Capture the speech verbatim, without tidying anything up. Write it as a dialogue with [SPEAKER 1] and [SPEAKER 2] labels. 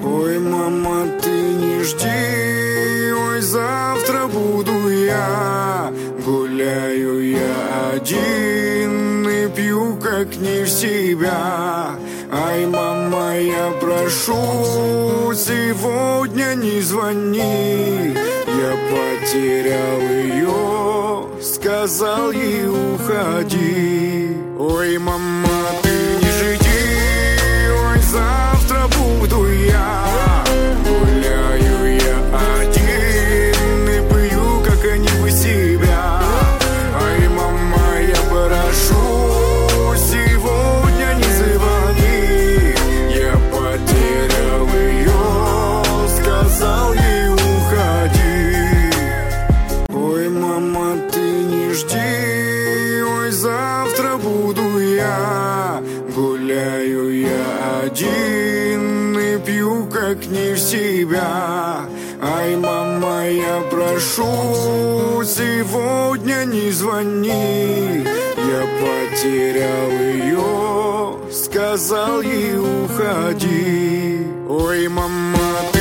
[SPEAKER 1] Ой, мама, ты не жди, ой, завтра буду я. Гуляю я один и пью, как не в себя. Ай, мама, я прошу, сегодня не звони. Я потерял ее, сказал ей уходи. Ой, мама, ты не жди, ой, завтра буду я. Гуляю я один и пью, как не в себя. Ай, мама, я прошу, сегодня не звони. Я потерял ее, сказал ей уходи. Ой, мама, ты не жди, ой, завтра буду я. Гуляю я один и пью, как не в себя. Ай, мама, я прошу, сегодня не звони. Я потерял ее, сказал ей уходи. Ой, мама,